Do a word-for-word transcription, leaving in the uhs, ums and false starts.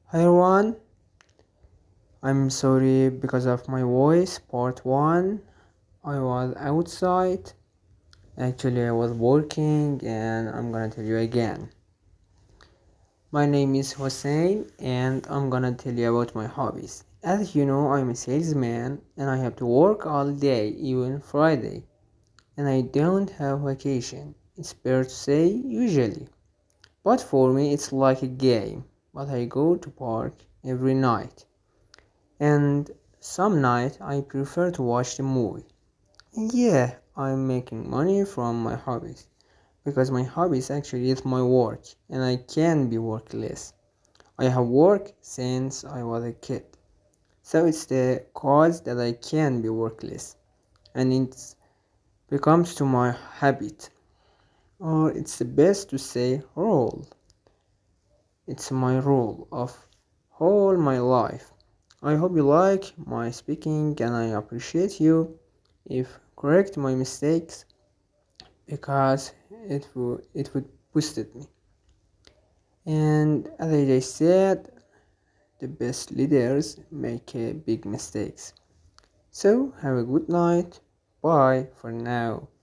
Hi everyone, I'm sorry because of my voice. Part one, I was outside. Actually, I was working, and I'm gonna tell you again. My name is Hussein, and I'm gonna tell you about my hobbies. As you know, I'm a salesman, and I have to work all day, even Friday, and I don't have vacation. It's fair to say, usually. But for me, it's like a game. But I go to park every night. And some night I prefer to watch the movie. Yeah, I'm making money from my hobbies because my hobbies actually is my work and I can be workless. I have worked since I was a kid. So it's the cause that I can be workless and it becomes to my habit. Or it's the best to say role. It's my role of whole my life. I hope you like my speaking and I appreciate you if correct my mistakes because it would it would boosted me. And as I just said, the best leaders make uh, big mistakes. So have a good night. Bye for now.